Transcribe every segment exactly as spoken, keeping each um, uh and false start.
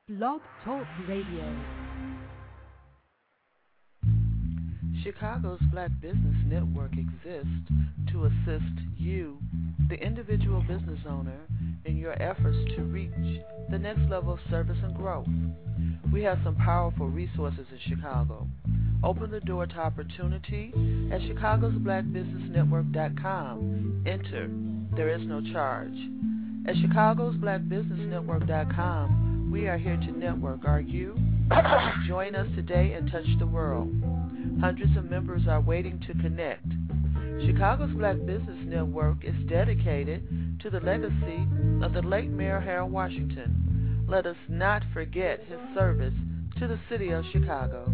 Blog Talk Radio. Chicago's Black Business Network exists to assist you, the individual business owner, in your efforts to reach the next level of service and growth. We have some powerful resources in Chicago. Open the door to opportunity at chicagos black business network dot com. Enter. There is no charge. At chicagos black business network dot com, we are here to network. Are you? Join us today and touch the world. Hundreds of members are waiting to connect. Chicago's Black Business Network is dedicated to the legacy of the late Mayor Harold Washington. Let us not forget his service to the city of Chicago.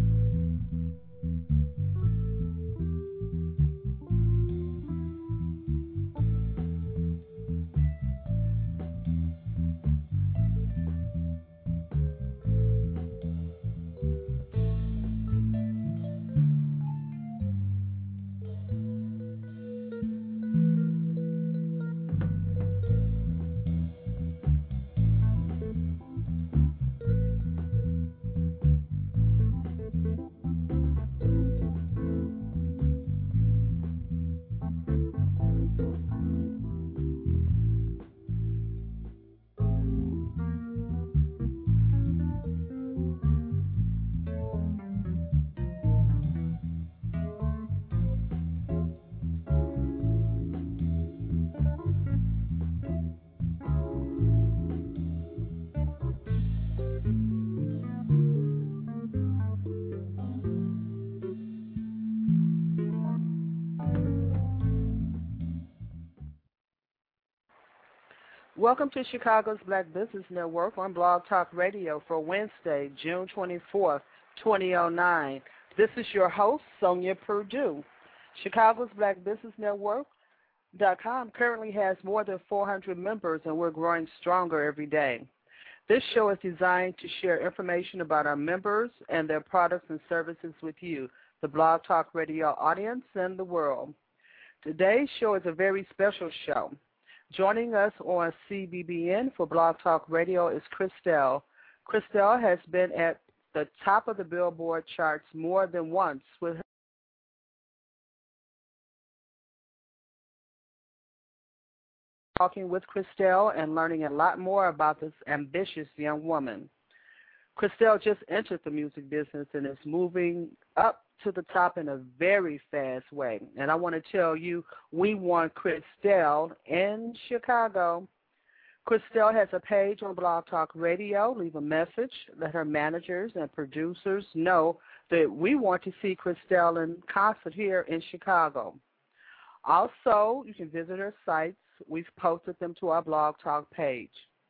Welcome to Chicago's Black Business Network on Blog Talk Radio for Wednesday, June twenty-fourth, twenty oh nine. This is your host, Sonia Purdue. Chicago's Black Business Network dot com currently has more than four hundred members, and we're growing stronger every day. This show is designed to share information about our members and their products and services with you, the Blog Talk Radio audience, and the world. Today's show is a very special show. Joining us on C B B N for Blog Talk Radio is Christelle. Christelle has been at the top of the Billboard charts more than once with her talking with Christelle and learning a lot more about this ambitious young woman. Christelle just entered the music business and is moving up to the top in a very fast way. And I want to tell you, we want Christelle in Chicago. Christelle has a page on Blog Talk Radio. Leave a message. Let her managers and producers know that we want to see Christelle in concert here in Chicago. Also, you can visit her sites. We've posted them to our Blog Talk page.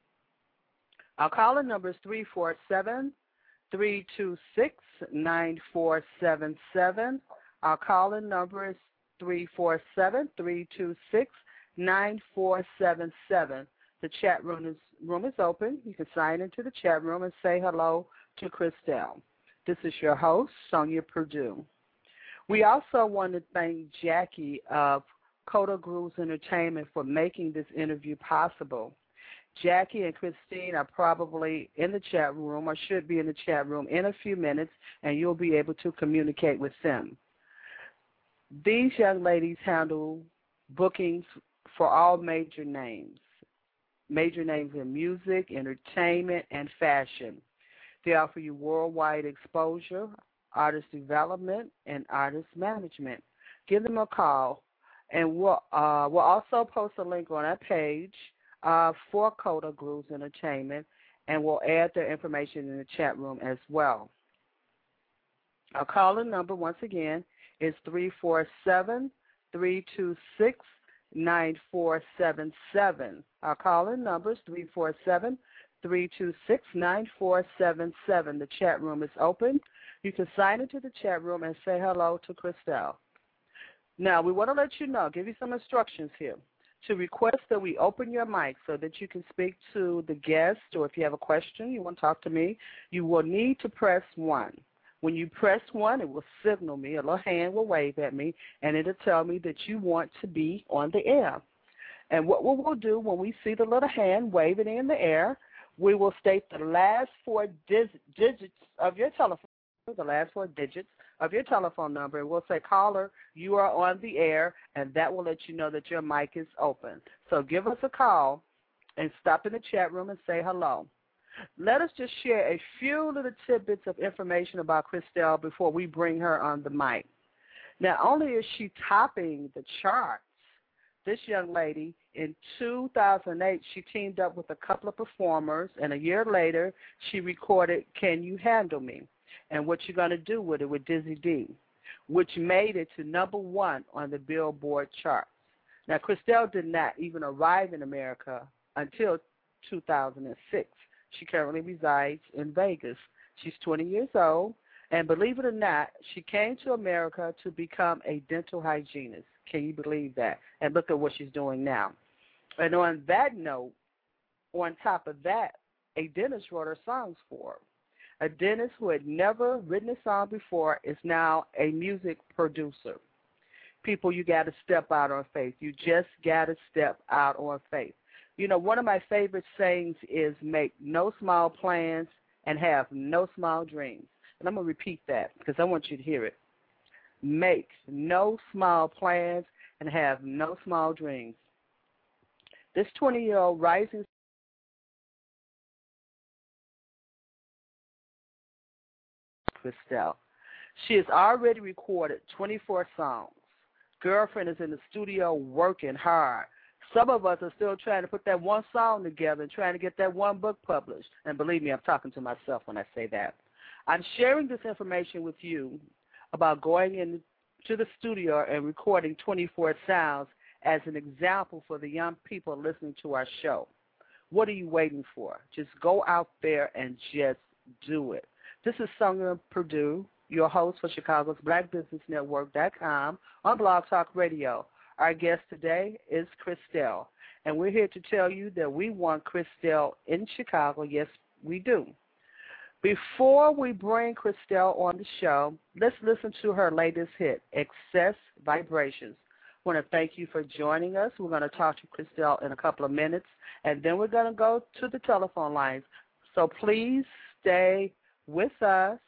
Our call-in number is three four seven, three two six, nine four seven seven. Our call-in number is three four seven, three two six, nine four seven seven. The chat room is, room is open. You can sign into the chat room and say hello to Christelle. This is your host, Sonia Purdue. We also want to thank Jackie of Coda Grooves Entertainment for making this interview possible. Jackie and Christine are probably in the chat room or should be in the chat room in a few minutes, and you'll be able to communicate with them. These young ladies handle bookings for all major names, major names in music, entertainment, and fashion. They offer you worldwide exposure, artist development, and artist management. Give them a call, and we'll, uh, we'll also post a link on our page Uh, for Coda Grooves Entertainment, and we'll add their information in the chat room as well. Our call-in number, once again, is three four seven, three two six, nine four seven seven. Our call-in number is three four seven, three two six, nine four seven seven. The chat room is open. You can sign into the chat room and say hello to Christelle. Now, we want to let you know, give you some instructions here. To request that we open your mic so that you can speak to the guest, or if you have a question, you want to talk to me, you will need to press one. When you press one, it will signal me, a little hand will wave at me, and it'll tell me that you want to be on the air. And what we will do when we see the little hand waving in the air, We will state the last four dig- digits of your telephone, the last four digits of your telephone number, and we'll say, caller, you are on the air, and that will let you know that your mic is open. So give us a call and stop in the chat room and say hello. Let us just share a few little tidbits of information about Christelle before we bring her on the mic. Not only is she topping the charts, this young lady, in two thousand eight, she teamed up with a couple of performers, and a year later, she recorded Can You Handle Me? And What You Gonna Do With It with Dizzy D, which made it to number one on the Billboard charts. Now, Christelle did not even arrive in America until two thousand six. She currently resides in Vegas. She's twenty years old, and believe it or not, she came to America to become a dental hygienist. Can you believe that? And look at what she's doing now. And on that note, on top of that, a dentist wrote her songs for her. A dentist who had never written a song before is now a music producer. People, you got to step out on faith. You just got to step out on faith. You know, one of my favorite sayings is make no small plans and have no small dreams. And I'm going to repeat that because I want you to hear it. Make no small plans and have no small dreams. This twenty-year-old rising Christelle. She has already recorded twenty-four songs. Girlfriend is in the studio working hard. Some of us are still trying to put that one song together and trying to get that one book published. And believe me, I'm talking to myself when I say that. I'm sharing this information with you about going into the studio and recording twenty-four sounds as an example for the young people listening to our show. What are you waiting for? Just go out there and just do it. This is Sonia Purdue, your host for Chicago's Black Business Network dot com on Blog Talk Radio. Our guest today is Christelle, and we're here to tell you that we want Christelle in Chicago. Yes, we do. Before we bring Christelle on the show, let's listen to her latest hit, Excess Vibrations. I want to thank you for joining us. We're going to talk to Christelle in a couple of minutes, and then we're going to go to the telephone lines. So please stay with us.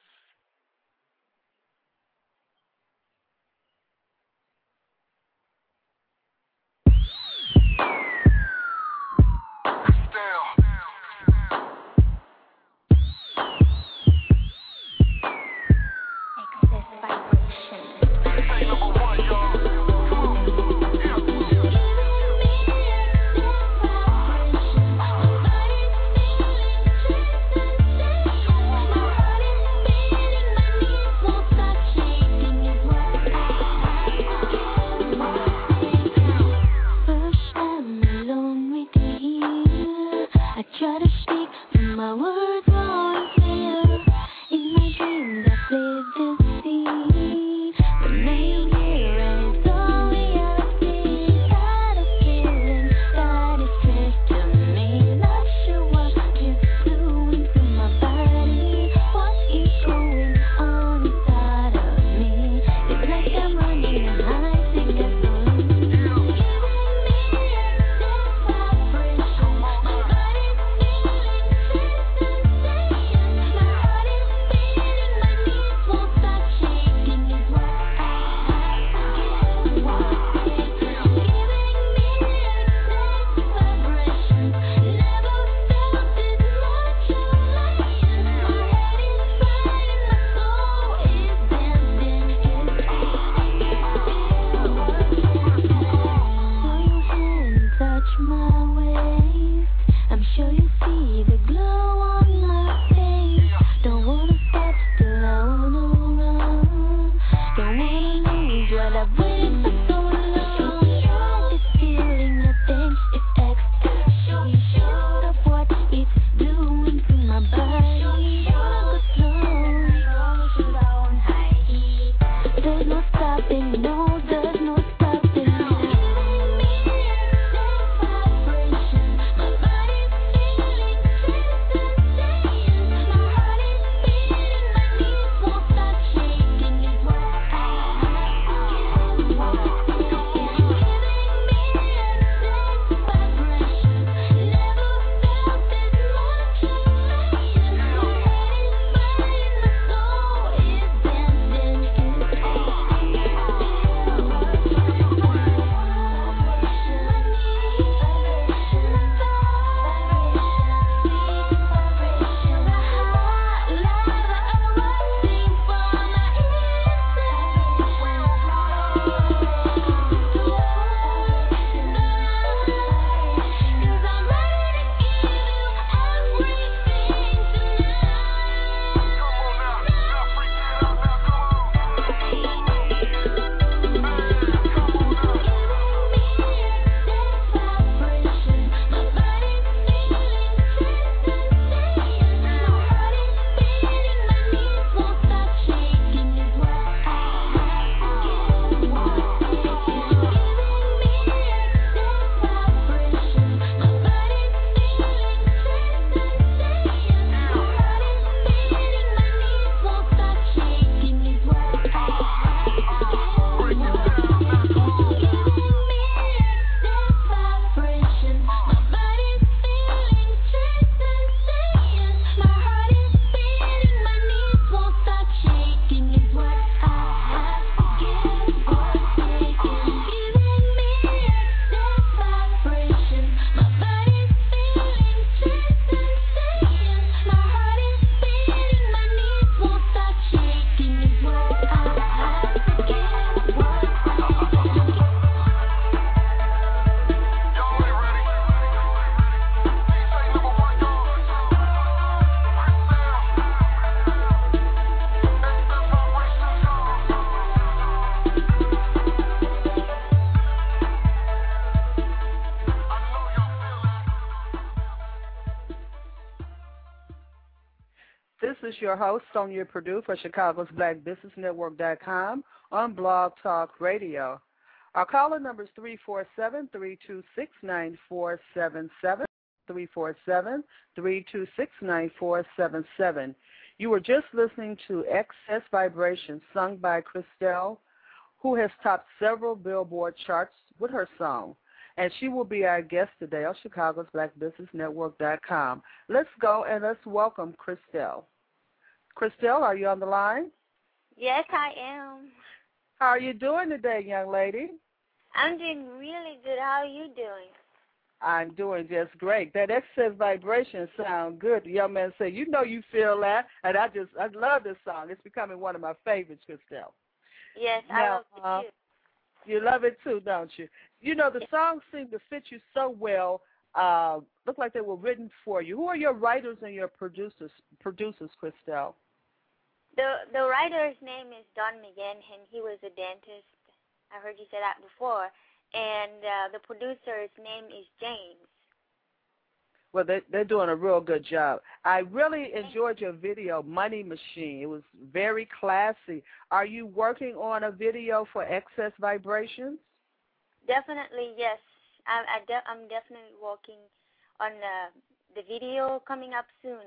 This is your host, Sonia Purdue for Chicago's Black Business Network dot com on Blog Talk Radio. Our caller number is three four seven, three two six, nine four seven seven, three four seven, three two six, nine four seven seven. You were just listening to Excess Vibration, sung by Christelle, who has topped several Billboard charts with her song. And she will be our guest today on Chicago's Black Business Network dot com. Let's go and let's welcome Christelle. Christelle, are you on the line? Yes, I am. How are you doing today, young lady? I'm doing really good. How are you doing? I'm doing just great. That Excess Vibration sound good. The young man said, you know you feel that. And I just, I love this song. It's becoming one of my favorites, Christelle. Yes, now, I love it uh, too. You love it too, don't you? You know, the songs seem to fit you so well. Uh, look like they were written for you. Who are your writers and your producers, producers, Christelle? The the writer's name is Don McGinn, and he was a dentist. I heard you say that before. And uh, the producer's name is James. Well, they, they're doing a real good job. I really enjoyed your video, Money Machine. It was very classy. Are you working on a video for Excess Vibrations? Definitely, yes. I, I de- I'm definitely working on uh, the video coming up soon.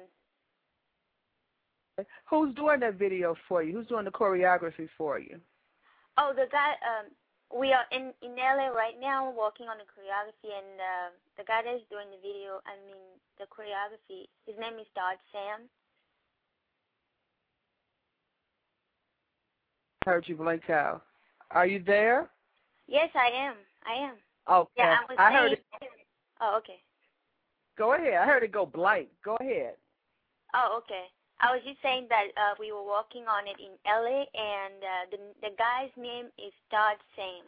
Who's doing that video for you? Who's doing the choreography for you? Oh, the guy, um, we are in, in L A right now working on the choreography, and uh, the guy that's doing the video, I mean, the choreography, his name is Todd Sam. Heard you blink out. Are you there? Yes, I am. I am. Okay. Yeah, I was I saying, heard it. Oh, okay. Go ahead. I heard it go blank. Go ahead. Oh, okay. I was just saying that uh, we were working on it in L A, and uh, the the guy's name is Todd Sam.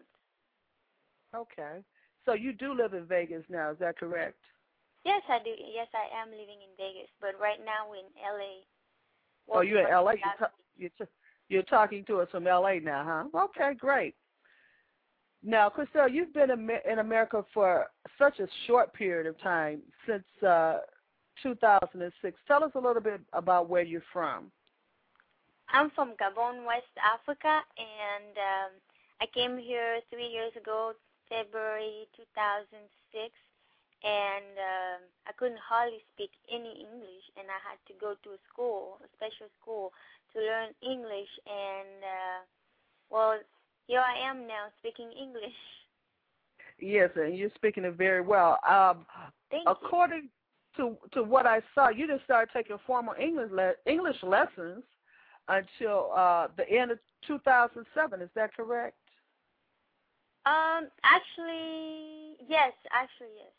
Okay. So you do live in Vegas now, is that correct? Yes, I do. Yes, I am living in Vegas, but right now we're in L A. Oh, you're in L A. You're, ta- you're, t- you're talking to us from L A now, huh? Okay, great. Now, Christelle, you've been in America for such a short period of time, since uh, two thousand six. Tell us a little bit about where you're from. I'm from Gabon, West Africa, and um, I came here three years ago, February two thousand six, and uh, I couldn't hardly speak any English, and I had to go to a school, a special school, to learn English, and, uh, well, here I am now speaking English. Yes, and you're speaking it very well. Um, Thank according you. to to what I saw, you didn't start taking formal English le- English lessons until uh, the end of two thousand seven. Is that correct? Um, actually, yes. Actually, yes.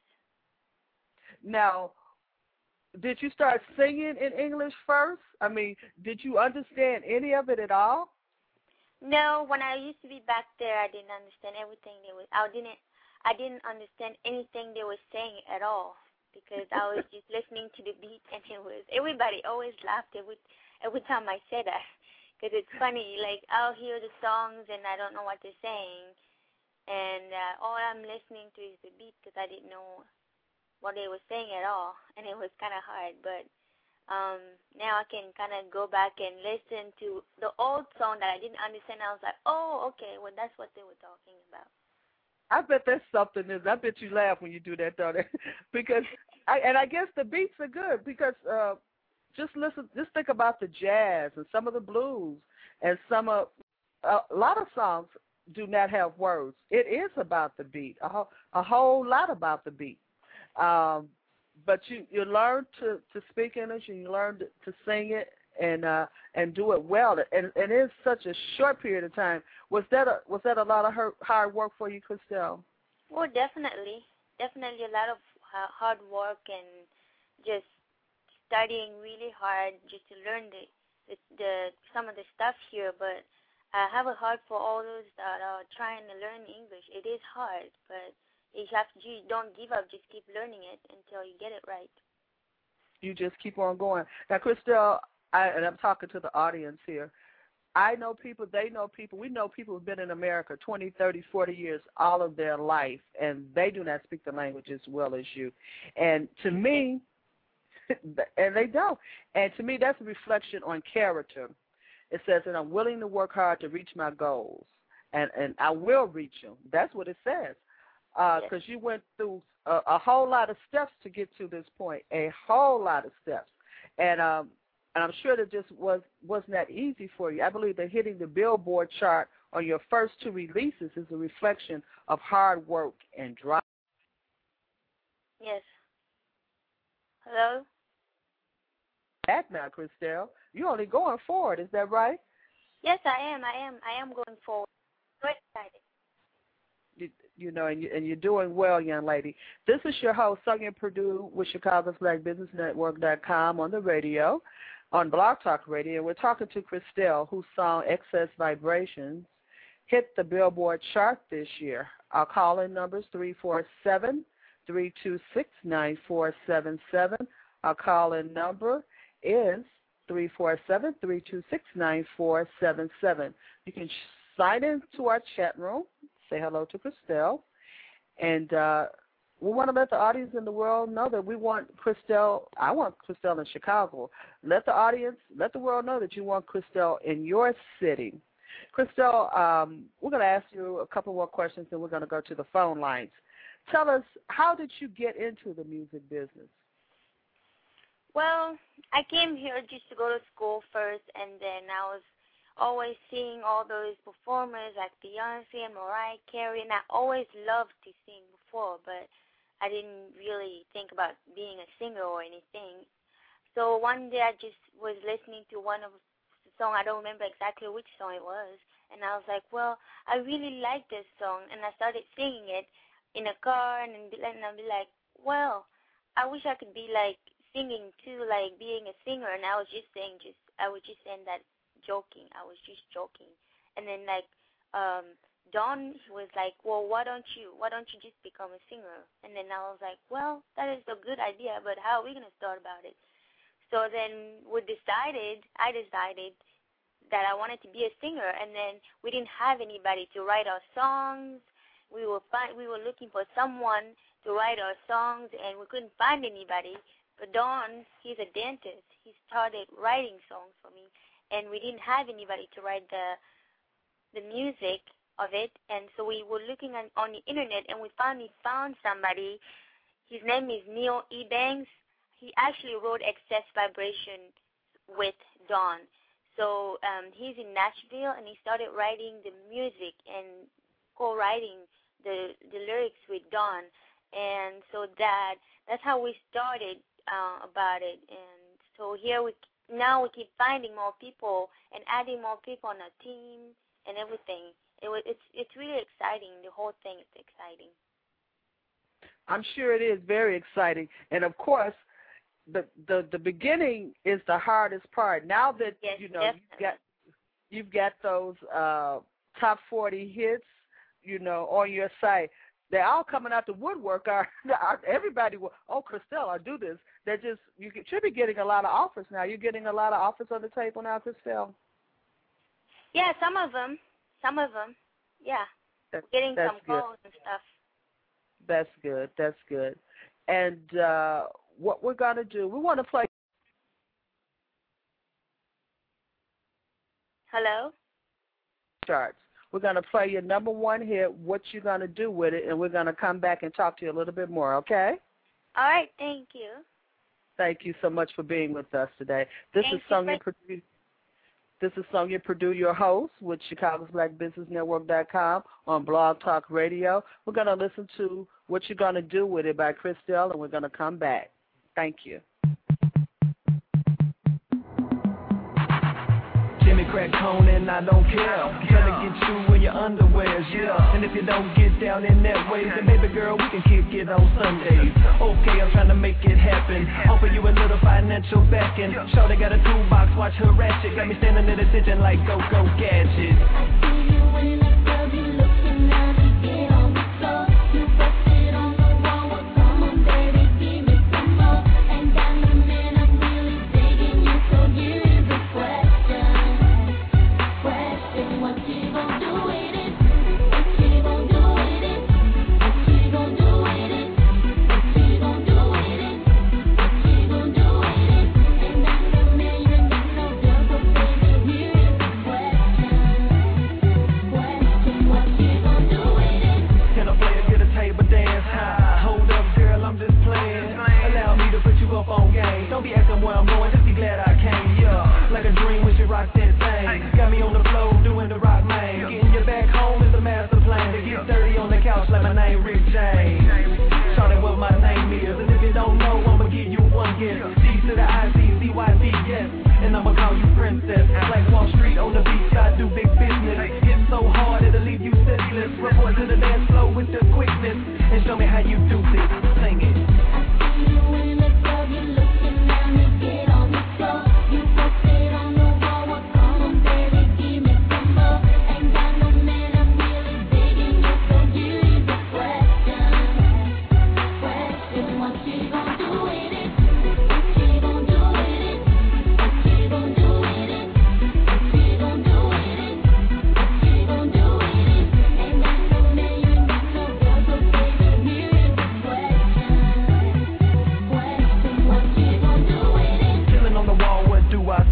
Now, did you start singing in English first? I mean, did you understand any of it at all? No, when I used to be back there, I didn't understand everything they was. I didn't. I didn't understand anything they were saying at all because I was just listening to the beat, and it was everybody always laughed every every time I said that because it's funny. Like I'll hear the songs and I don't know what they're saying, and uh, all I'm listening to is the beat because I didn't know what they were saying at all, and it was kind of hard, but. Um, now I can kind of go back and listen to the old song that I didn't understand. I was like, oh, okay, well, that's what they were talking about. I bet that's something. Is I bet you laugh when you do that, don't you? Because, I, and I guess the beats are good because uh, just listen, just think about the jazz and some of the blues and some of uh, a lot of songs do not have words. It is about the beat, a whole, a whole lot about the beat. Um, But you, you learn to, to speak English and you learn to, to sing it and uh, and do it well. And, and it's such a short period of time. Was that a, was that a lot of hard work for you, Christelle? Well, definitely. Definitely a lot of hard work and just studying really hard just to learn the, the, the some of the stuff here. But I have a heart for all those that are trying to learn English. It is hard, but you have to, you don't give up. Just keep learning it until you get it right. You just keep on going. Now, Christelle, I, and I'm talking to the audience here, I know people, they know people, we know people who've been in America twenty, thirty, forty years, all of their life, and they do not speak the language as well as you. And to me, and they don't. And to me, that's a reflection on character. It says that I'm willing to work hard to reach my goals, and, and I will reach them. That's what it says. Because uh, yes. you went through a, a whole lot of steps to get to this point, a whole lot of steps. And um, and I'm sure that just was, wasn't that easy for you. I believe that hitting the Billboard chart on your first two releases is a reflection of hard work and drive. Yes. Hello? Back now, Christelle. You're only going forward, is that right? Yes, I am. I am. I am going forward. So excited. You, you know, and, you, and you're doing well, young lady. This is your host, Sonia Purdue, with Chicago's Black Business Network dot com on the radio, on Blog Talk Radio. And we're talking to Christelle, whose song Excess Vibrations hit the Billboard chart this year. Our call-in number is three four seven, three two six, nine four seven seven. Our call-in number is three four seven, three two six, nine four seven seven. You can sign in to our chat room, say hello to Christelle, and uh, we want to let the audience in the world know that we want Christelle, I want Christelle in Chicago. Let the audience, let the world know that you want Christelle in your city. Christelle, um, we're going to ask you a couple more questions, and we're going to go to the phone lines. Tell us, how did you get into the music business? Well, I came here just to go to school first, and then I was always seeing all those performers like Beyonce and Mariah Carey, and I always loved to sing before, but I didn't really think about being a singer or anything. So one day I just was listening to one of the songs, I don't remember exactly which song it was, and I was like, well, I really like this song, and I started singing it in a car, and then I'd be like, well, I wish I could be like singing too, like being a singer, and I was just saying, just I was just saying that joking. I was just joking, and then like um, Dawn was like, well, why don't you, why don't you just become a singer? And then I was like, well, that is a good idea, but how are we gonna start about it? So then we decided, I decided that I wanted to be a singer, and then we didn't have anybody to write our songs. We were find, we were looking for someone to write our songs, and we couldn't find anybody. But Don, he's a dentist. He started writing songs for me, and we didn't have anybody to write the the music of it. And so we were looking on, on the internet, and we finally found somebody. His name is Neil Ebanks. He actually wrote Excess Vibration with Don. So um, he's in Nashville, and he started writing the music and co-writing the the lyrics with Don. And so that that's how we started uh, about it. And so here we now we keep finding more people and adding more people on our team and everything. It was, it's it's really exciting. The whole thing is exciting. I'm sure it is very exciting. And of course, the the, the beginning is the hardest part. Now that yes, you know definitely. you've got you've got those uh, top forty hits, you know, on your site. They're all coming out the woodwork. Are everybody will? Oh, Christelle, I do this. They're just you should be getting a lot of offers now. You're getting a lot of offers on the table now, Christelle. Yeah, some of them. Some of them. Yeah, that, getting that's some good. calls and stuff. That's good. That's good. And uh, what we're gonna do, we want to play. Hello. Charts. We're going to play your number one hit, what you're going to do with it, and we're going to come back and talk to you a little bit more, okay? All right, thank you. Thank you so much for being with us today. This thank is Sonia Purdue. This is Sonia Purdue, your host with Chicago's Black Business Network dot com on Blog Talk Radio. We're going to listen to What You're Going to Do With It by Christelle, and we're going to come back. Thank you. Jimmy crack cone and I don't care. I'm trying to get you in your underwears, yeah. And if you don't get down in that way, then baby girl, we can kick it on Sundays. Okay, I'm trying to make it happen. Offer you a little financial backing. Shorty got a toolbox, watch her ratchet. Got me standing at attention like go-go gadget. I see you in the club, you looking at me, get on the floor. You bust it on the wall, well come on baby, give me some more. And I'm the man, I'm really digging you, so here is the question. What you gon' do with it? What you gon' do with it? What you gon' do with it? What you gon' do with it? What you gon' do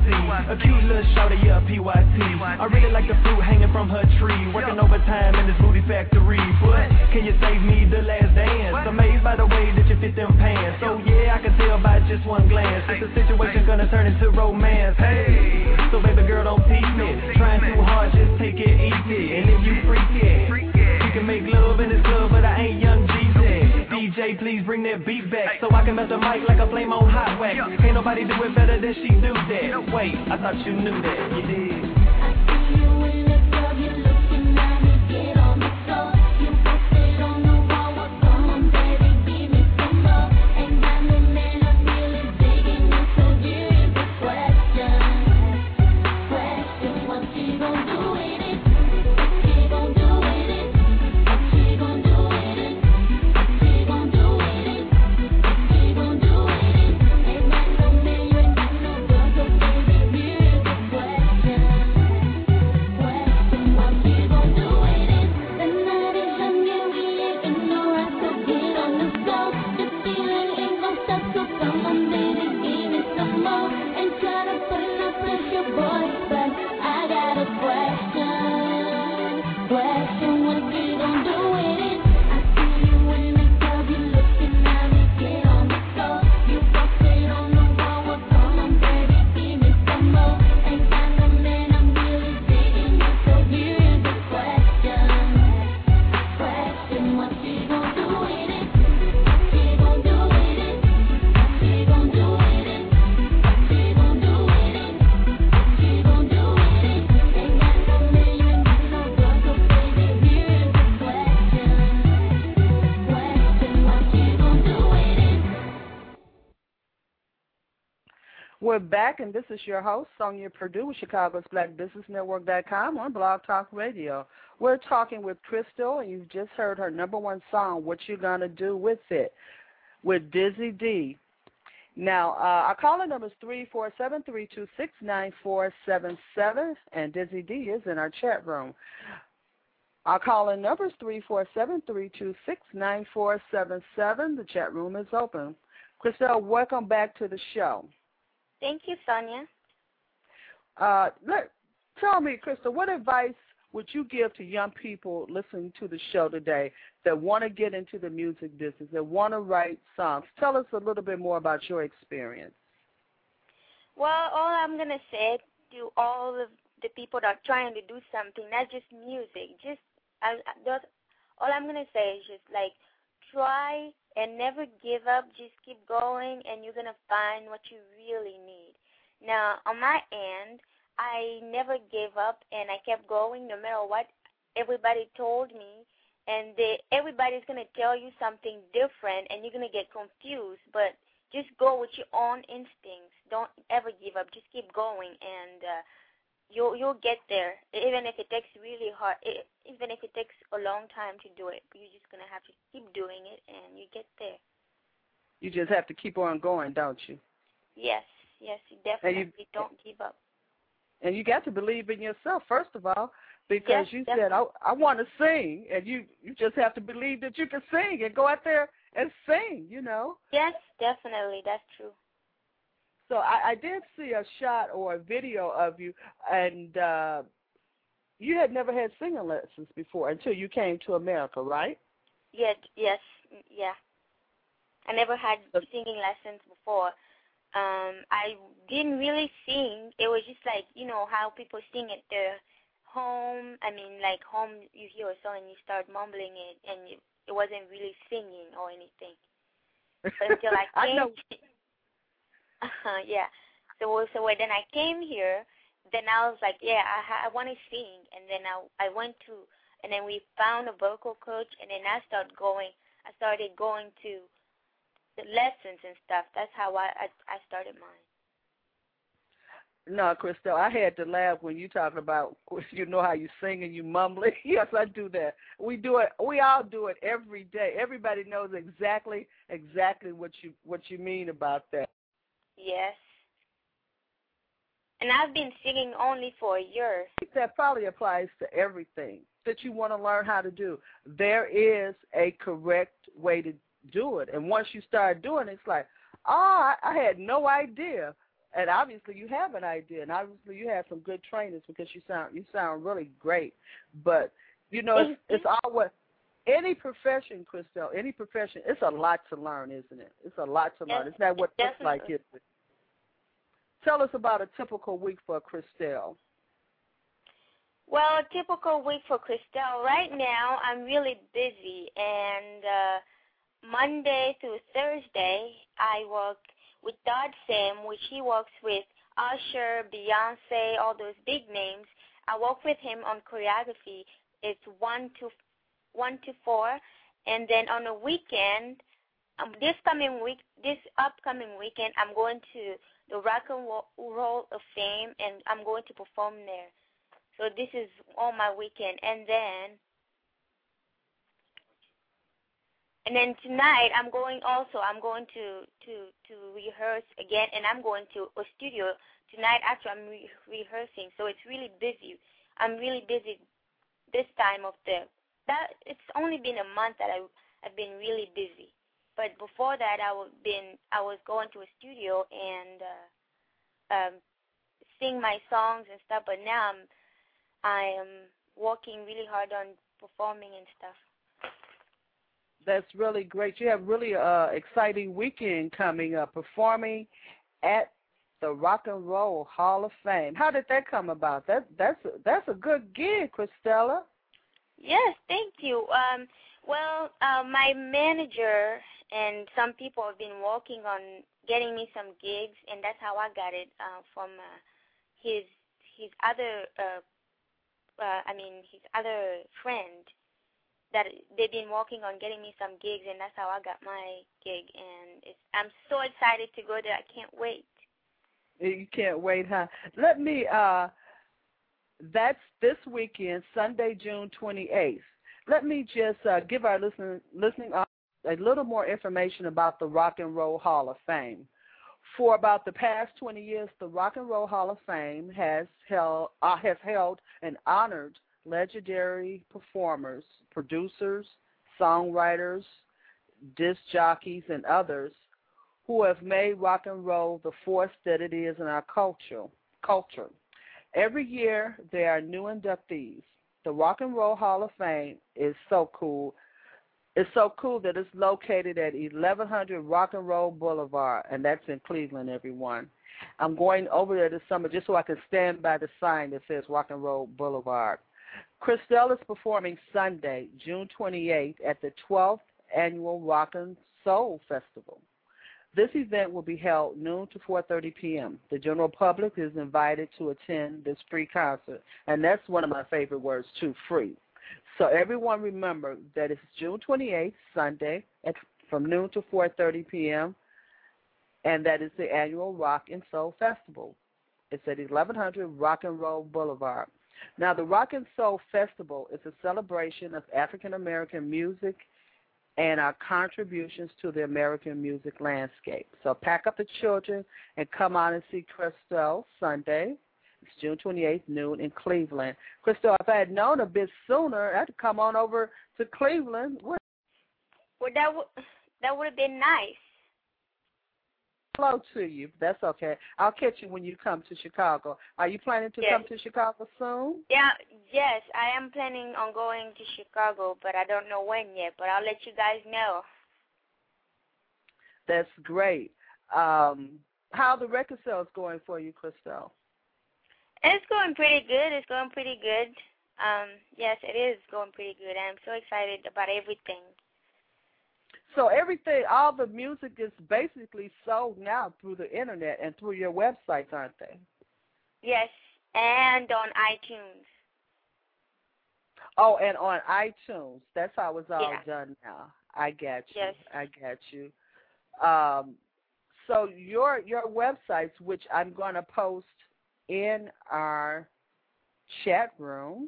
C. A cute little shorty, yeah, P Y T. I really like the fruit hanging from her tree. Working overtime in this booty factory. But can you save me the last dance? Amazed by the way that you fit them pants. So yeah, I can tell by just one glance that the situation's gonna turn into romance. Hey, so baby girl, don't tease me. Trying too hard, just take it easy. And if you freak it, you can make love in this club, but I ain't young Jeezy. D J, please bring that beat back so I can melt the mic like a flame on hot wax. Can't nobody do it better than she do that. Wait, I thought you knew that. You did. I see you in the club, you looking at me, get on the floor. You posted on the wall, well, come on, baby, give me some more. Ain't got no man, I'm really digging you, so here's the question. Question, what you gon' do with it? What you gon' do with it? What you gon' do with it? What you gon' do with it? What you gon' do with it? Ain't got no man, you ain't got no girl, so baby, here's the question. Question, what you gon' do with it? The night is young and we ain't in no rush, so get on the floor. The feeling ain't gon' stop, so come on, baby, give me some more. Ain't try to put no pressure, boy, but I got a question. Question, what you gon' do with it? I see you in the club, you looking at me, get on the floor. You posted on the wall, well, come on, baby, give me some more. Ain't got no man, I'm really digging you, so here's the question. Question, what you gon' do with it? What you gon' do with it? What you gon' do with it? What you gon' do with it? What you gon' do with it? Ain't got no man, you ain't got no girl, so baby, here's the question. Question, what you gon' do with it? We're back, and this is your host, Sonia Purdue, with Chicago's Black Business Network dot com on Blog Talk Radio. We're talking with Crystal, and you've just heard her number one song, What You Gonna Do With It, with Dizzy D. Now, uh, our caller number is three four seven, three two six, nine four seven seven, and Dizzy D is in our chat room. Our caller number is three four seven, three two six, nine four seven seven. The chat room is open. Crystal, welcome back to the show. Thank you, Sonia. Uh, let, tell me, Crystal, what advice would you give to young people listening to the show today that want to get into the music business, that want to write songs? Tell us a little bit more about your experience. Well, all I'm going to say to all of the people that are trying to do something, not just music, just I, I, that's, all I'm going to say is just like try and never give up. Just keep going, and you're going to find what you really need. Now, on my end, I never gave up, and I kept going no matter what everybody told me. And they, everybody's going to tell you something different, and you're going to get confused. But just go with your own instincts. Don't ever give up. Just keep going, and uh, you'll you'll get there. Even if it takes really hard, even if it takes a long time to do it, you're just going to have to keep doing it, and you get there. You just have to keep on going, don't you? Yes, yes, you definitely you, don't give up. And you got to believe in yourself, first of all, because Yes, you definitely. said, I, I want to sing, and you, you just have to believe that you can sing and go out there and sing, you know. Yes, definitely, that's true. So I, I did see a shot or a video of you, and uh, you had never had singing lessons before until you came to America, right? Yeah, yes, yeah. I never had singing lessons before. Um, I didn't really sing. It was just like, you know, how people sing at their home. I mean, like home, you hear a song and you start mumbling it, and you, it wasn't really singing or anything. But until I came, I know. uh, yeah. So so when then I came here, then I was like, yeah, I I want to sing, and then I I went to, and then we found a vocal coach, and then I started going. I started going to the lessons and stuff. That's how I, I I started mine. No, Crystal, I had to laugh when you talking about, you know how you sing and you mumbling. Yes, I do that. We do it. We all do it every day. Everybody knows exactly exactly what you what you mean about that. Yes. And I've been singing only for a year. That probably applies to everything that you want to learn how to do. There is a correct way to do it. And once you start doing it, it's like, oh, I, I had no idea and obviously you have an idea, and obviously you have some good trainers because you sound you sound really great. But you know, it's it's always any profession, Christelle, any profession. It's a lot to learn, isn't it? It's a lot to learn. Yes, Isn't that what it looks definitely. like? Isn't it? Tell us about a typical week for Christelle. Well, a typical week for Christelle. Right now, I'm really busy, and uh, Monday through Thursday, I work with Dodd Sam, which he works with Usher, Beyonce, all those big names. I work with him on choreography. It's one to one to four, and then on the weekend, um, this coming week, this upcoming weekend, I'm going to the Rock and Roll of Fame, and I'm going to perform there. So this is all my weekend, and then, and then tonight I'm going also. I'm going to to to rehearse again, and I'm going to a studio tonight. Actually, I'm re- rehearsing, so it's really busy. I'm really busy this time of the. That it's only been a month that I I've been really busy, but before that I was been I was going to a studio and uh, um, sing my songs and stuff. But now I'm I am working really hard on performing and stuff. That's really great. You have really uh exciting weekend coming up, performing at the Rock and Roll Hall of Fame. How did that come about? That that's a, that's a good gig, Christella. Yes, thank you. Um, well, uh, my manager and some people have been working on getting me some gigs, and that's how I got it uh, from uh, his his other, uh, uh, I mean, his other friend. That they've been working on getting me some gigs, and that's how I got my gig. And it's, I'm so excited to go there. I can't wait. You can't wait, huh? Let me. Uh, That's this weekend, Sunday, June twenty-eighth. Let me just uh, give our listening, listening audience a little more information about the Rock and Roll Hall of Fame. For about the past twenty years, the Rock and Roll Hall of Fame has held, uh, has held and honored legendary performers, producers, songwriters, disc jockeys, and others who have made rock and roll the force that it is in our culture. culture. Every year, there are new inductees. The Rock and Roll Hall of Fame is so cool. It's so cool that it's located at eleven hundred Rock and Roll Boulevard, and that's in Cleveland, everyone. I'm going over there this summer just so I can stand by the sign that says Rock and Roll Boulevard. Christelle is performing Sunday, June twenty-eighth, at the twelfth Annual Rock and Soul Festival. This event will be held noon to four thirty p.m. The general public is invited to attend this free concert, and that's one of my favorite words, too, free. So everyone remember that it's June twenty-eighth, Sunday, at, from noon to four thirty p.m., and that is the annual Rock and Soul Festival. It's at eleven hundred Rock and Roll Boulevard. Now, the Rock and Soul Festival is a celebration of African-American music and our contributions to the American music landscape. So pack up the children and come out and see Christelle Sunday. It's June twenty-eighth, noon in Cleveland. Christelle, if I had known a bit sooner, I had to come on over to Cleveland. What? Well, that, w- that would have been nice. Hello to you. That's okay. I'll catch you when you come to Chicago. Are you planning to Yes. come to Chicago soon? Yeah, yes, I am planning on going to Chicago, but I don't know when yet, but I'll let you guys know. That's great. Um, how are the record sales going for you, Christelle? It's going pretty good. It's going pretty good. Um, yes, it is going pretty good. I'm so excited about everything. So everything, all the music is basically sold now through the Internet and through your websites, aren't they? Yes, and on iTunes. Oh, and on iTunes. That's how it's all Yeah. done now. I got you. Yes. I got you. Um, so your your websites, which I'm going to post in our chat room,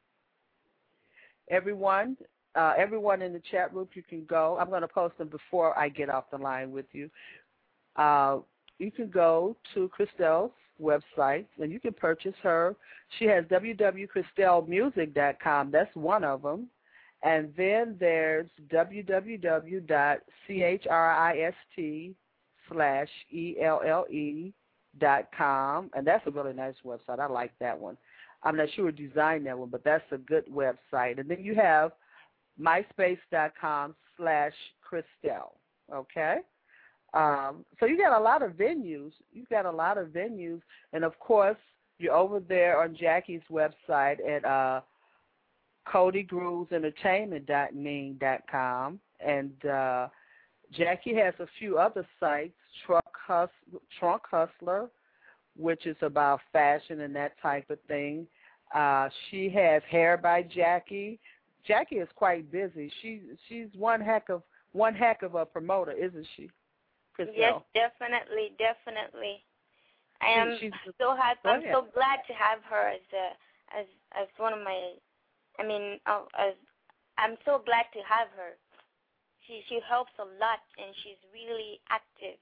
everyone, uh, everyone in the chat room, you can go. I'm going to post them before I get off the line with you. Uh, you can go to Christelle's website, and you can purchase her. She has w w w dot christelle music dot com. That's one of them. And then there's w w w dot christ slash E L L E dot com, and that's a really nice website. I like that one. I'm not sure who designed that one, but that's a good website. And then you have myspace dot com slash Christelle, okay? Um, so you got a lot of venues. You've got a lot of venues. And, of course, you're over there on Jackie's website at uh, Cody Grooves Entertainment dot ning dot com. And uh, Jackie has a few other sites, Trunk, Hus- Trunk Hustler, which is about fashion and that type of thing. Uh, she has Hair by Jackie. Jackie is quite busy. She she's one heck of one heck of a promoter, isn't she, Christelle? Yes, definitely, definitely. I am She's, so happy. I'm ahead. so glad to have her as a, as as one of my. I mean, uh, as I'm so glad to have her. She she helps a lot, and she's really active.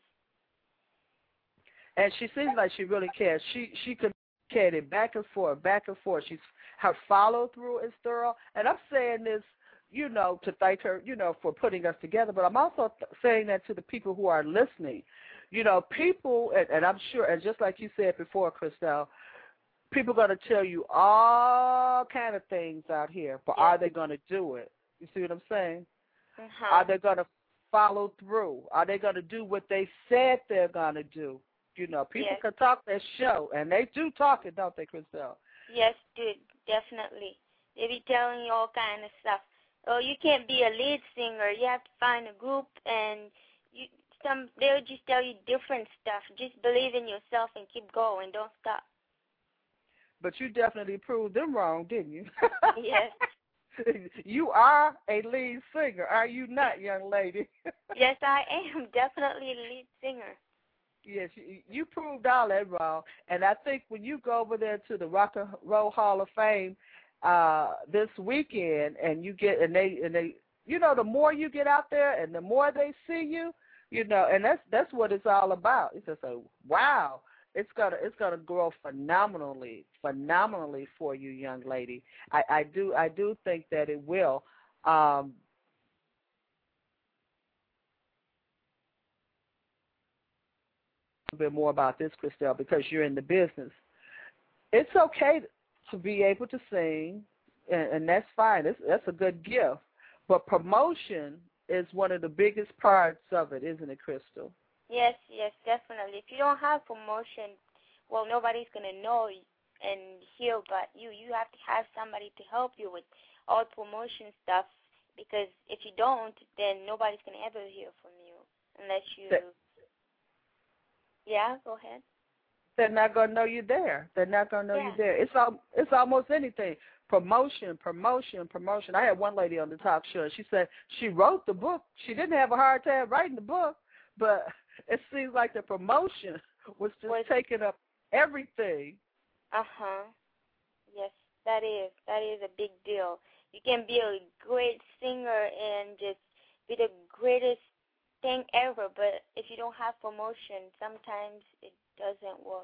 And she seems like she really cares. She she communicated back and forth, back and forth. She's her follow through is thorough. And I'm saying this, you know, to thank her, you know, for putting us together. But I'm also th- saying that to the people who are listening. You know, people, and, and I'm sure, and just like you said before, Christelle, people are going to tell you all kind of things out here, but Yeah. are they going to do it? You see what I'm saying? Uh-huh. Are they going to follow through? Are they going to do what they said they're going to do? You know, people Yes. can talk their show, and they do talk it, don't they, Christelle? Yes, dude, definitely. They be telling you all kind of stuff. Oh, you can't be a lead singer. You have to find a group, and you some they'll just tell you different stuff. Just believe in yourself and keep going. Don't stop. But you definitely proved them wrong, didn't you? Yes. You are a lead singer, are you not, young lady? Yes, I am definitely a lead singer. Yes, you, you proved all that wrong. And I think when you go over there to the Rock and Roll Hall of Fame uh, this weekend, and you get and they and they, you know, the more you get out there and the more they see you, you know, and that's that's what it's all about. It's just a wow. It's gonna it's gonna grow phenomenally, phenomenally for you, young lady. I, I do I do think that it will. Um, a bit more about this, Christelle, because you're in the business. It's okay to be able to sing, and, and that's fine. It's, that's a good gift. But promotion is one of the biggest parts of it, isn't it, Crystal? Yes, yes, definitely. If you don't have promotion, well, nobody's going to know and hear about you. You have to have somebody to help you with all promotion stuff, because if you don't, then nobody's going to ever hear from you unless you... That, yeah, go ahead. They're not going to know you're there. They're not going to know Yeah. you're there. It's al- it's almost anything. Promotion, promotion, promotion. I had one lady on the talk show. She said she wrote the book. She didn't have a hard time writing the book, but it seems like the promotion was just Was- taking up everything. Uh-huh. Yes, that is. That is a big deal. You can be a great singer and just be the greatest thing ever, but if you don't have promotion, sometimes it doesn't work.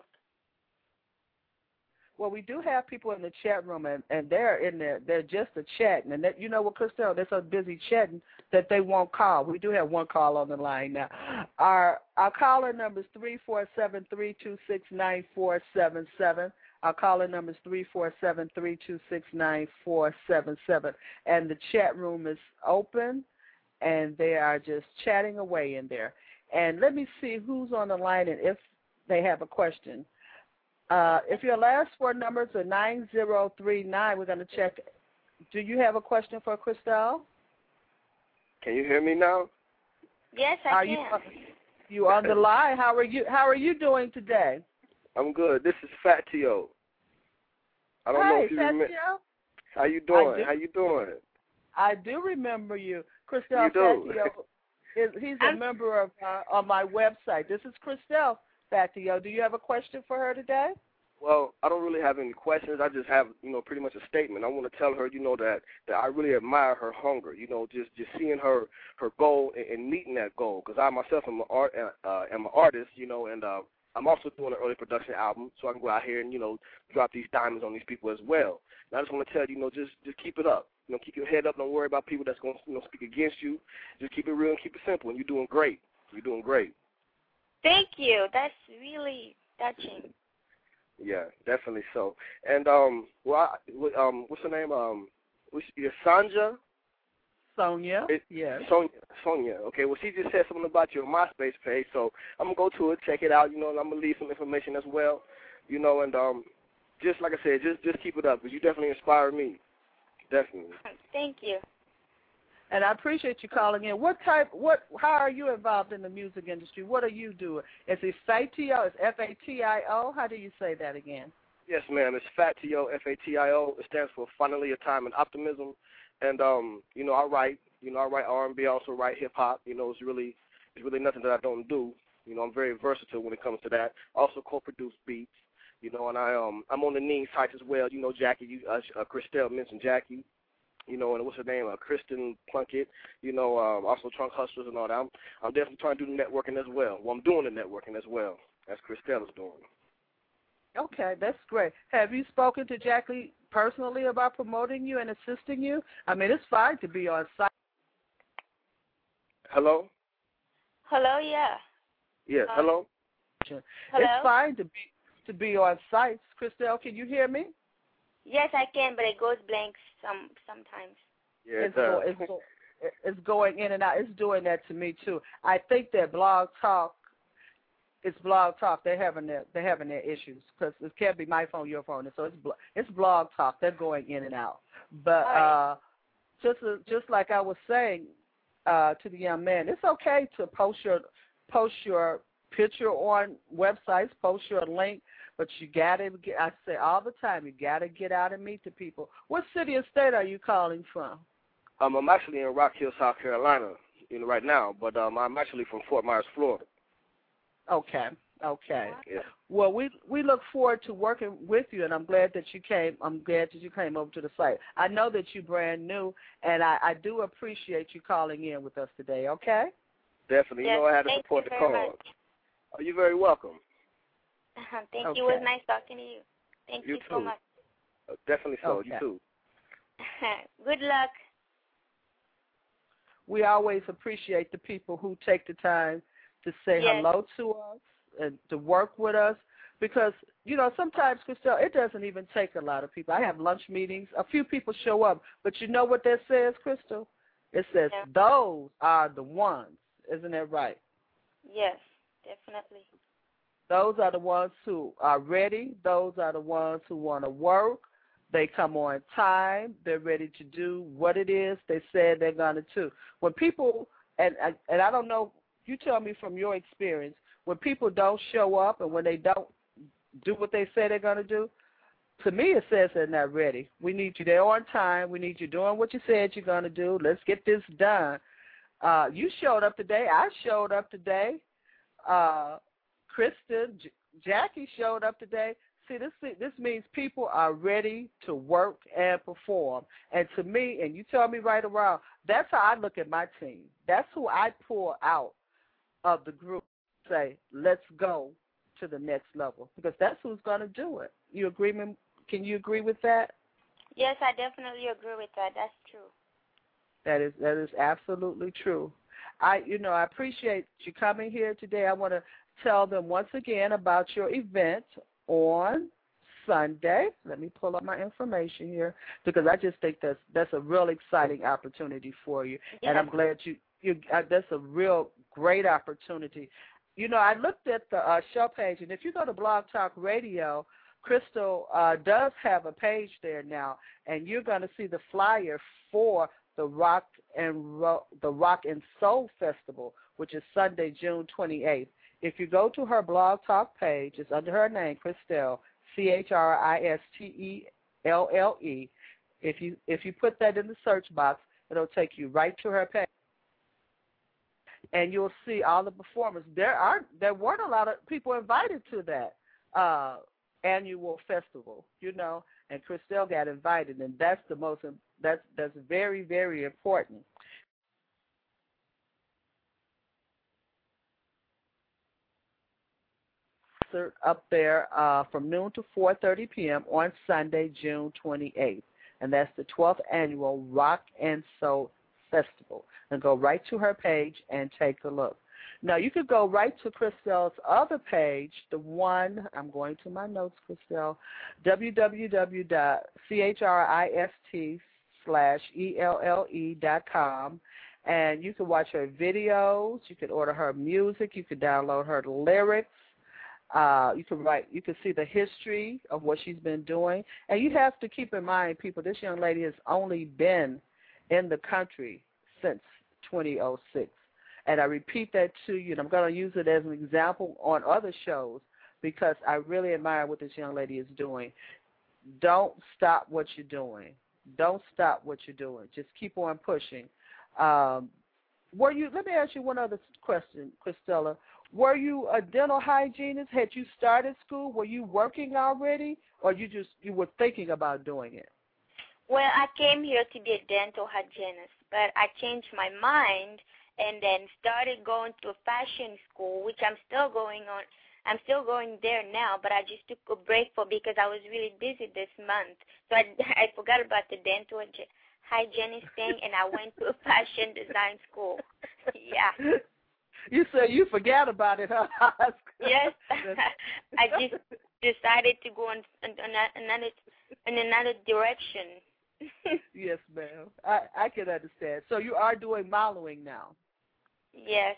Well, we do have people in the chat room, and, and they're in there. They're just a chatting, and that, you know what, Christelle, they're so busy chatting that they won't call. We do have one call on the line now. Our our caller number is three four seven, three two six, nine four seven seven. Our caller number is three four seven, three two six, nine four seven seven. And the chat room is open, and they are just chatting away in there. And let me see who's on the line and if they have a question. Uh, if your last four numbers are nine zero three nine, we're going to check. Do you have a question for Christelle? Can you hear me now? Yes, I Are can. you you on the line? How are you? How are you doing today? I'm good. This is Fat Tio. I don't know Hey, if you Fat remember. Tio. How you I doing? do. How you doing? I do remember you, Christelle You do. Fatio. Is, he's a I'm- member of uh, on my website. This is Christelle Fatio. Do you have a question for her today? Well, I don't really have any questions. I just have, you know, pretty much a statement. I want to tell her, you know, that, that I really admire her hunger. You know, just, just seeing her her goal and, and meeting that goal. Because I myself am an art uh, am an artist, you know, and uh, I'm also doing an early production album, so I can go out here and, you know, drop these diamonds on these people as well. And I just want to tell you, you know, just just keep it up. You know, keep your head up. Don't worry about people that's going to, you know, speak against you. Just keep it real and keep it simple. And you're doing great. You're doing great. Thank you. That's really, touching. Yeah, definitely so. And um, well, I, um, what's her name? Um, what's, yeah, Sanja. Sonia. It, yes. Sonia. Sonia. Okay. Well, she just said something about your MySpace page, so I'm gonna go to it, check it out. You know, and I'm gonna leave some information as well. You know, and um, just like I said, just just keep it up, because you definitely inspire me. Definitely. Thank you. And I appreciate you calling in. What type? What? How are you involved in the music industry? What are you doing? Is it Fatio? It's F A T I O. How do you say that again? Yes, ma'am. It's Fatio, F A T I O. It stands for Finally a Time in Optimism. And um, you know, I write. You know, I write R and B. I also write hip hop. You know, it's really, it's really nothing that I don't do. You know, I'm very versatile when it comes to that. Also, co-produce beats. You know, and I um, I'm on the Ning sites as well. You know, Jackie. You, uh, uh, Christelle mentioned Jackie. You know, and what's her name? Uh, Kristen Plunkett. You know, um, also Trunk Hustlers and all that. I'm, I'm definitely trying to do the networking as well. Well, I'm doing the networking as well, as Christelle is doing. Okay, that's great. Have you spoken to Jackie personally about promoting you and assisting you? I mean, it's fine to be on site. Hello? Hello, yeah. Yes, Uh, hello? Hello? It's fine to be to be on sites. Christelle, can you hear me? Yes, I can, but it goes blank some sometimes. Yeah, It's, it does. go, it's, go, it's going in and out. It's doing that to me too. I think that Blog Talk, it's Blog Talk. They're having their they're having their issues because it can't be my phone, your phone. So it's blo- it's Blog Talk. They're going in and out. But Right. uh, just uh, just like I was saying uh, to the young man, it's okay to post your post your picture on websites, post your link. But you gotta get, I say all the time, you gotta get out and meet the people. What city or state are you calling from? Um, I'm actually in Rock Hill, South Carolina, you know, right now, but um, I'm actually from Fort Myers, Florida. Okay, okay. Yeah. Well, we we look forward to working with you, and I'm glad that you came. I'm glad that you came over to the site. I know that you're brand new, and I, I do appreciate you calling in with us today. Okay. Definitely. Yes, You know, I had to thank support you the very call. much. Oh, you're very welcome. Thank Okay. you. It was nice talking to you. Thank you, You so too. much. Uh, definitely so. Okay. You too. Good luck. We always appreciate the people who take the time to say Yes. hello to us and to work with us because, you know, sometimes, Christelle, it doesn't even take a lot of people. I have lunch meetings. A few people show up. But you know what that says, Crystal? It says Yeah. those are the ones. Isn't that right? Yes, definitely. Those are the ones who are ready. Those are the ones who want to work. They come on time. They're ready to do what it is they said they're going to do. When people, and, and I don't know, you tell me from your experience, when people don't show up and when they don't do what they say they're going to do, to me it says they're not ready. We need you there on time. We need you doing what you said you're going to do. Let's get this done. Uh, you showed up today. I showed up today. Uh, Kristen, J- Jackie showed up today. See, this this means people are ready to work and perform. And to me, and you tell me right around, that's how I look at my team. That's who I pull out of the group. Say, let's go to the next level because that's who's going to do it. You agree? Can you agree with that? Yes, I definitely agree with that. That's true. That is that is absolutely true. I you know I appreciate you coming here today. I want to tell them once again about your event on Sunday. Let me pull up my information here because I just think that's that's a real exciting opportunity for you, Yes. and I'm glad you you uh, that's a real great opportunity. You know, I looked at the uh, show page, and if you go to Blog Talk Radio, Crystal uh, does have a page there now, and you're going to see the flyer for the Rock and Ro- the Rock and Soul Festival, which is Sunday, June twenty-eighth. If you go to her Blog Talk page, it's under her name, Christelle, C H R I S T E L L E. If you if you put that in the search box, it'll take you right to her page, and you'll see all the performers. There are there weren't a lot of people invited to that uh, annual festival, you know, and Christelle got invited, and that's the most that's that's very very important. Up there uh, from noon to four thirty p.m. on Sunday, June twenty-eighth, and that's the twelfth annual Rock and Soul Festival. And go right to her page and take a look. Now, you could go right to Christelle's other page, the one, I'm going to my notes, Christelle, www.christ slash E-L-L-E dot com, and you can watch her videos, you can order her music, you can download her lyrics, uh, you can write, you can see the history of what she's been doing, and you have to keep in mind, people, this young lady has only been in the country since twenty oh six. And I repeat that to you, and I'm going to use it as an example on other shows because I really admire what this young lady is doing. Don't stop what you're doing. Don't stop what you're doing. Just keep on pushing. Um, were you? Let me ask you one other question, Christella. Were you a dental hygienist? Had you started school? Were you working already, or you just you were thinking about doing it? Well, I came here to be a dental hygienist, but I changed my mind and then started going to a fashion school, which I'm still going on. I'm still going there now, but I just took a break for because I was really busy this month. So I, I forgot about the dental hygienist thing, and I went to a fashion design school. Yeah. You said you forgot about it, huh? Yes. I just decided to go in, in, in another in another direction. Yes, ma'am. I, I can understand. So you are doing modeling now? Yes.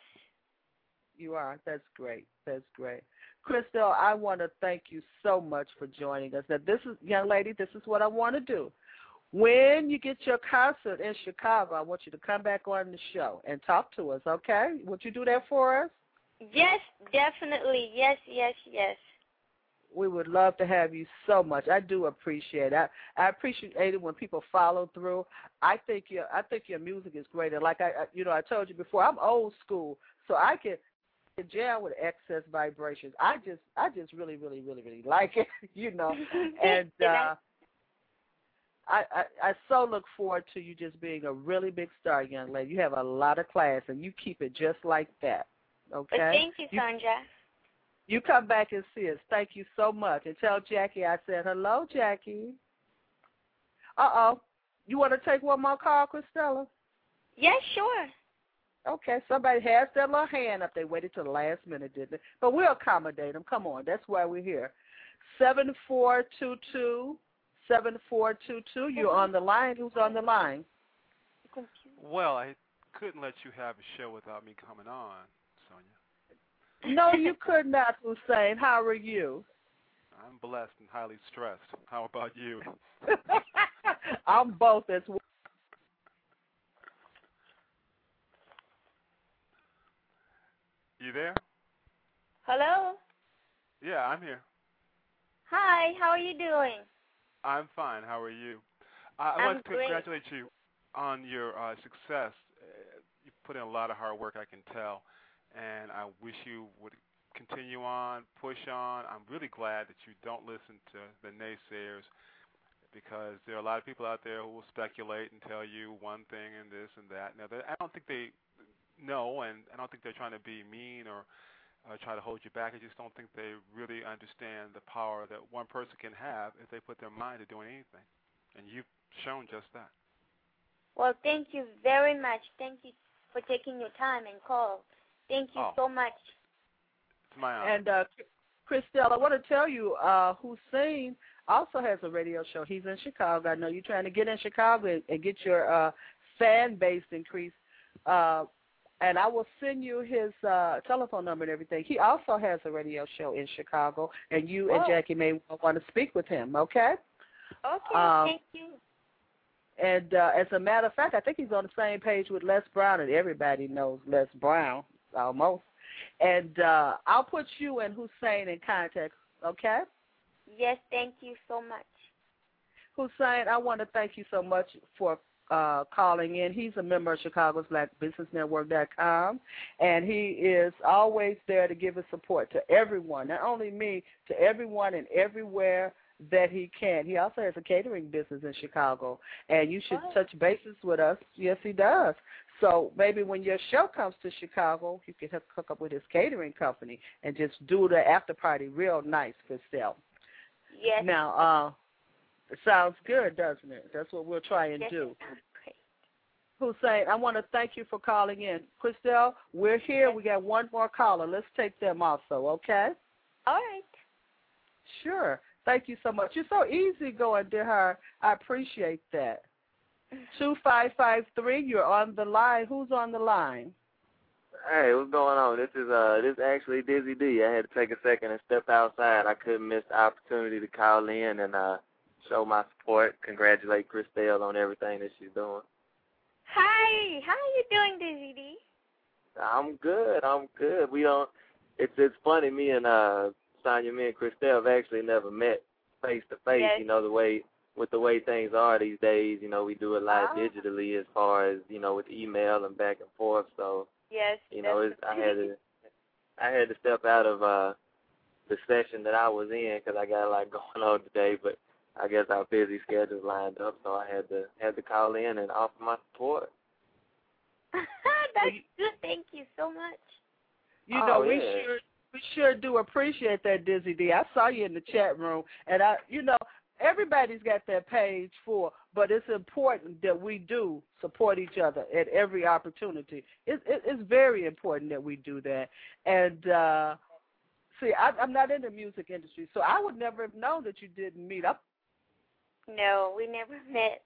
You are. That's great. That's great. Christelle, I want to thank you so much for joining us. Now, this is, young lady, this is what I want to do. When you get your concert in Chicago, I want you to come back on the show and talk to us, okay? Would you do that for us? Yes, definitely. Yes, yes, yes. We would love to have you so much. I do appreciate it. I, I appreciate it when people follow through. I think your I think your music is great. And like I, I you know, I told you before, I'm old school, so I can jam with excess vibrations. I just I just really, really, really, really like it, you know. And uh, I, I I so look forward to you just being a really big star, young lady. You have a lot of class, and you keep it just like that. Okay. Well, thank you, Sandra. You come back and see us. Thank you so much. And tell Jackie I said hello, Jackie. Uh-oh. You want to take one more call, Christella? Yes, sure. Okay. Somebody has their little hand up. They waited till the last minute, didn't they? But we'll accommodate them. Come on. That's why we're here. seven four two two, seven four two two. You're on the line. Who's on the line? Well, I couldn't let you have a show without me coming on, Sonia. No, you could not, Hussein. How are you? I'm blessed and highly stressed. How about you? I'm both as well. You there? Hello? Yeah, I'm here. Hi, how are you doing? I'm fine. How are you? I, I I'm want to great. congratulate you on your uh, success. Uh, you put in a lot of hard work, I can tell. And I wish you would continue on, push on. I'm really glad that you don't listen to the naysayers because there are a lot of people out there who will speculate and tell you one thing and this and that. Now, I don't think they know, and I don't think they're trying to be mean or uh, try to hold you back. I just don't think they really understand the power that one person can have if they put their mind to doing anything. And you've shown just that. Well, thank you very much. Thank you for taking your time and call. Thank you oh. so much. It's my honor. And, uh, Christelle, I want to tell you, uh, Hussein also has a radio show. He's in Chicago. I know you're trying to get in Chicago and, and get your uh, fan base increased. Uh, and I will send you his uh, telephone number and everything. He also has a radio show in Chicago, and you oh. and Jackie may want to speak with him, okay? Okay, um, thank you. And uh, as a matter of fact, I think he's on the same page with Les Brown, and everybody knows Les Brown. Almost. And uh, I'll put you and Hussein in contact, okay? Yes, thank you so much. Hussein, I want to thank you so much for uh, calling in. He's a member of Chicago's Black Business Network dot com, and he is always there to give his support to everyone, not only me, to everyone and everywhere that he can. He also has a catering business in Chicago, and you should oh. touch bases with us. Yes, he does. So maybe when your show comes to Chicago, you can hook up with his catering company and just do the after party real nice for sale. Yes. Now, uh, it sounds good, doesn't it? That's what we'll try and yes, do. Great. Hussein, I want to thank you for calling in. Christelle, we're here. We got one more caller. Let's take them also, okay? All right. Sure. Thank you so much. You're so easygoing, dear heart. I appreciate that. two five five three, you're on the line. Who's on the line? Hey, what's going on? This is uh, this is actually Dizzy D. I had to take a second and step outside. I couldn't miss the opportunity to call in and uh, show my support. Congratulate Christelle on everything that she's doing. Hi. How are you doing, Dizzy D? I'm good. I'm good. We don't. It's it's funny. Me and uh, Sonya, me and Christelle have actually never met face to face. Yes. You know the way with the way things are these days. You know we do a lot Ah. digitally as far as you know with email and back and forth. So. Yes. You know, it's, I had to, I had to step out of uh, the session that I was in because I got a lot going on today. But I guess our busy schedules lined up, so I had to had to call in and offer my support. That's good. Thank you so much. You Oh, know, we yeah. sure we sure do appreciate that, Dizzy D. I saw you in the chat room, and I, you know, everybody's got their page full, but it's important that we do support each other at every opportunity. It, it, it's very important that we do that. And uh, see, I, I'm not in the music industry, so I would never have known that you didn't meet up. No, we never met.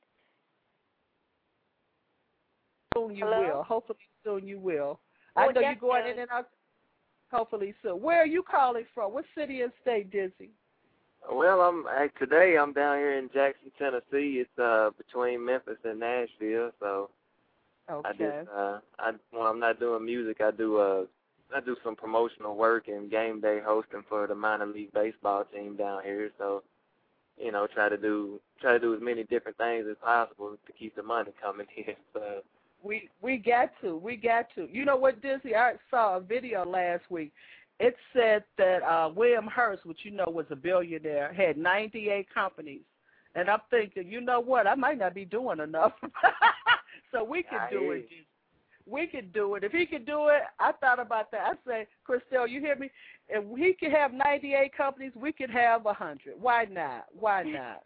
Soon you Hello? will. Hopefully soon you will. Oh, I know you're going definitely. in and out. Hopefully soon. Where are you calling from? What city and state, Dizzy? Well, I'm I, today I'm down here in Jackson, Tennessee. It's uh, between Memphis and Nashville. So Okay. I just uh, I when I'm not doing music, I do uh, I do some promotional work and game day hosting for the minor league baseball team down here. So you know, try to do try to do as many different things as possible to keep the money coming in. So. We we got to. We got to. You know what, Dizzy? I saw a video last week. It said that uh, William Hearst, which you know was a billionaire, had ninety-eight companies. And I'm thinking, you know what? I might not be doing enough. So we could do it. Dizzy. We could do it. If he could do it, I thought about that. I say, Christelle, you hear me? If he could have ninety-eight companies, we could have one hundred. Why not? Why not?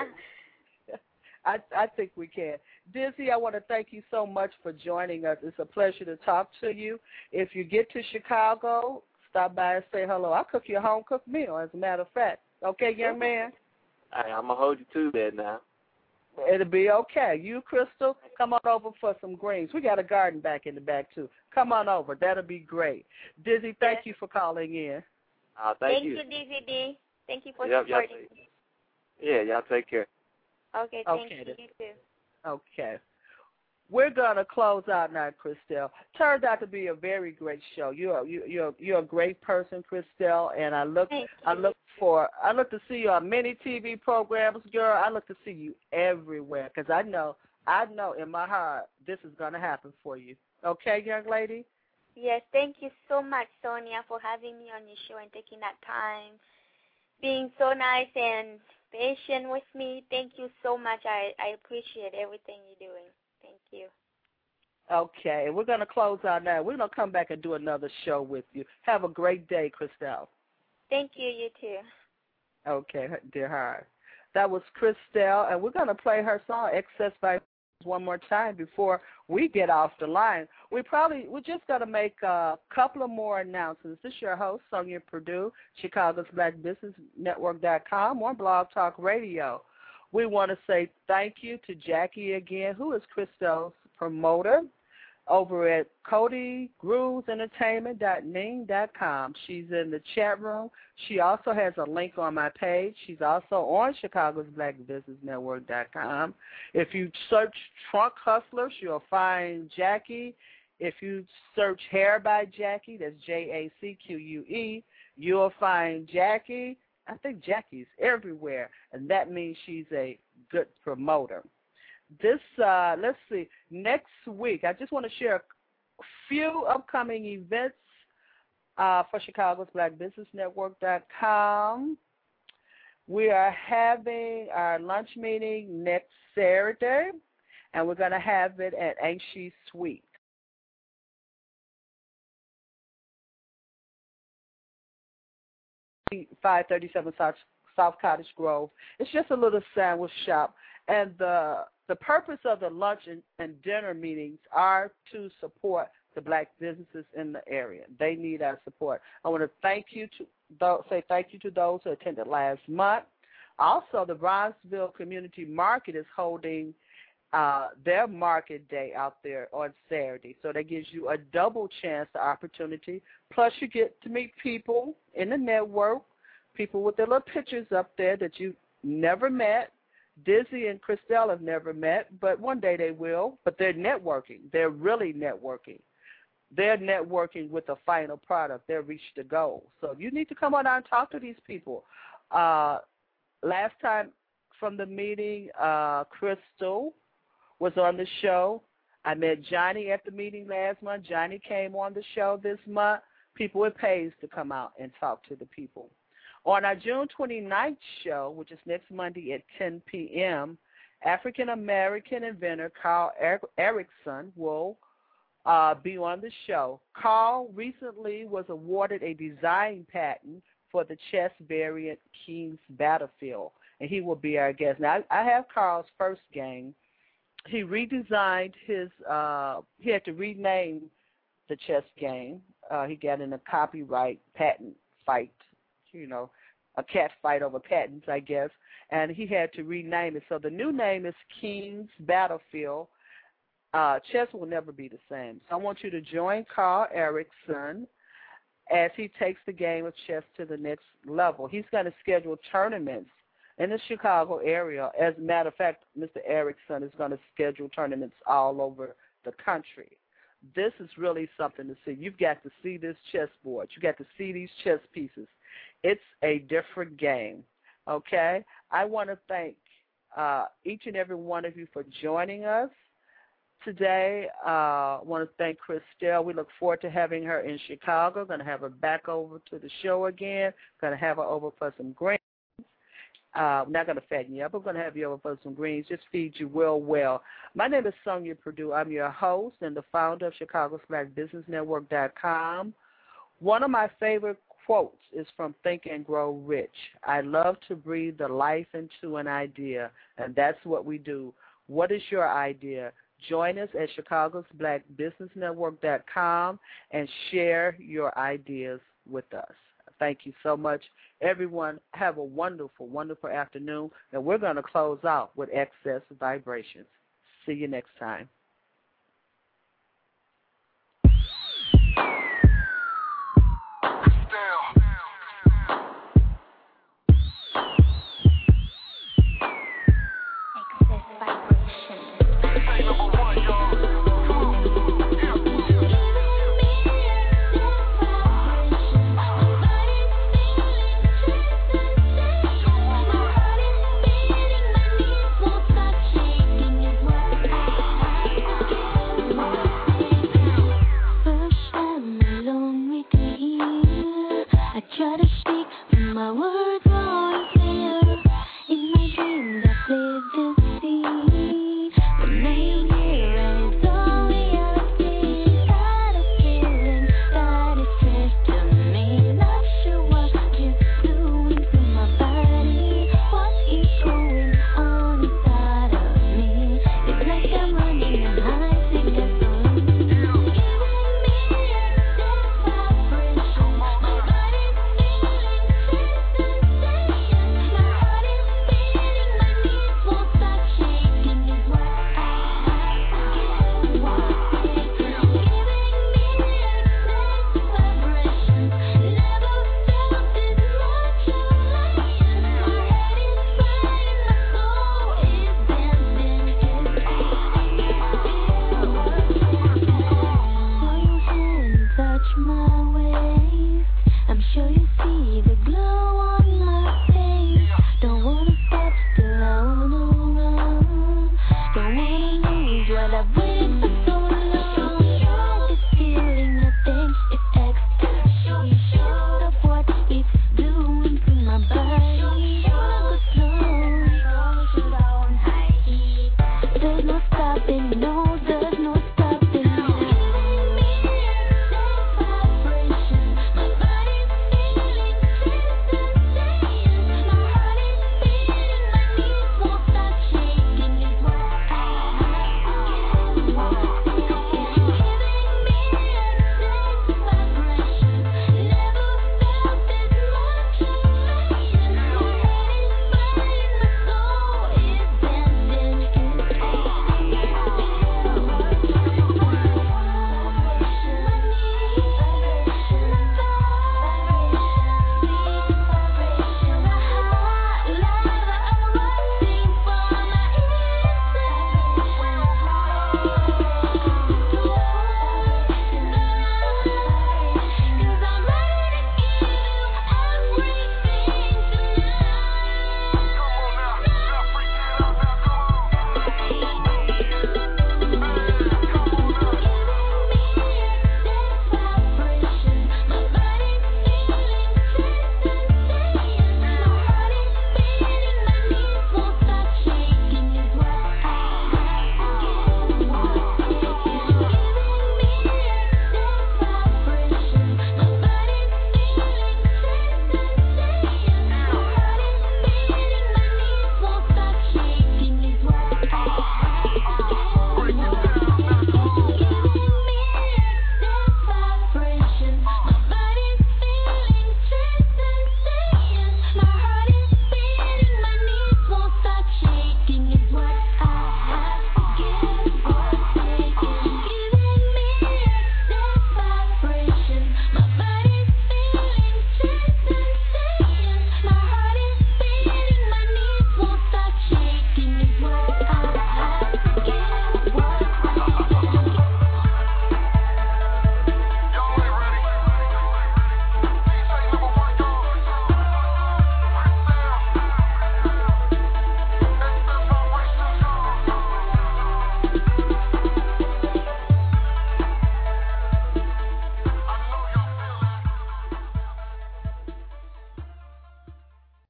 I, I think we can. Dizzy, I want to thank you so much for joining us. It's a pleasure to talk to you. If you get to Chicago, stop by and say hello. I'll cook you a home-cooked meal, as a matter of fact. Okay, young man? Hey, I'm going to hold you to that now. It'll be okay. You, Crystal, come on over for some greens. We got a garden back in the back, too. Come on over. That'll be great. Dizzy, thank Yes. you for calling in. Uh, thank, Thank you. you, D V D. Thank you for Yep, y'all supporting take- me. Yeah, y'all take care. Okay, thank Okay, you. then. You too. Okay. We're going to close out now, Christelle. Turned out to be a very great show. You're you, you're you're a great person, Christelle, and I look Thank I you. look for I look to see you on many T V programs, girl. I look to see you everywhere because I know I know in my heart this is going to happen for you. Okay, young lady? Yes, thank you so much, Sonia, for having me on your show and taking that time, being so nice and patient with me. Thank you so much. I, I appreciate everything you're doing. Thank you. Okay, we're going to close out now. We're going to come back and do another show with you. Have a great day, Christelle. Thank you, you too. Okay, dear heart. That was Christelle, and we're going to play her song, Excess Vibrations, one more time before we get off the line. We probably, we're just going to make a couple of more announcements. This is your host, Sonia Purdue, Chicago's Black Business Network dot com on Blog Talk Radio. We want to say thank you to Jackie again, who is Christelle's promoter over at Cody Grooves Entertainment dot ning dot com. She's in the chat room. She also has a link on my page. She's also on Chicago's Black Business Network dot com. If you search Trunk Hustler, you'll find Jackie. If you search Hair by Jackie, that's J A C Q U E, you'll find Jackie. I think Jackie's everywhere, and that means she's a good promoter. This, uh, let's see, next week, I just want to share a few upcoming events uh, for Chicago's Black Business Network dot com. We are having our lunch meeting next Saturday, and we're going to have it at Anshi Suite. five thirty-seven South, South Cottage Grove. It's just a little sandwich shop, and the The purpose of the lunch and, and dinner meetings are to support the black businesses in the area. They need our support. I want to thank you to those, say thank you to those who attended last month. Also, the Bronzeville Community Market is holding uh, their market day out there on Saturday. So that gives you a double chance, the opportunity. Plus, you get to meet people in the network, people with their little pictures up there that you've never met. Dizzy and Christelle have never met, but one day they will. But they're networking. They're really networking. They're networking with the final product. They've reached the goal. So you need to come on out and talk to these people. Uh, last time from the meeting, uh, Crystal was on the show. I met Johnny at the meeting last month. Johnny came on the show this month. People, it pays to come out and talk to the people. On our June twenty-ninth show, which is next Monday at ten p.m., African-American inventor Carl Erickson will uh, be on the show. Carl recently was awarded a design patent for the chess variant King's Battlefield, and he will be our guest. Now, I, I have Carl's first game. He redesigned his, uh, he had to rename the chess game. Uh, he got in a copyright patent fight, you know, a cat fight over patents, I guess, and he had to rename it. So the new name is King's Battlefield. Uh, chess will never be the same. So I want you to join Carl Erickson as he takes the game of chess to the next level. He's going to schedule tournaments in the Chicago area. As a matter of fact, Mister Erickson is going to schedule tournaments all over the country. This is really something to see. You've got to see this chessboard. You've got to see these chess pieces. It's a different game, okay? I want to thank uh, each and every one of you for joining us today. Uh, I want to thank Christelle. We look forward to having her in Chicago. Going to have her back over to the show again. Going to have her over for some greens. Uh, I'm not going to fatten you up. I'm going to have you over for some greens. Just feed you well, well. My name is Sonia Perdue. I'm your host and the founder of Chicago's Black Business Network dot com. One of my favorite quotes is from Think and Grow Rich. I love to breathe the life into an idea, and that's what we do. What is your idea? Join us at Chicago's Black Business Network dot com and share your ideas with us. Thank you so much. Everyone, have a wonderful, wonderful afternoon. And we're going to close out with Excess Vibrations. See you next time.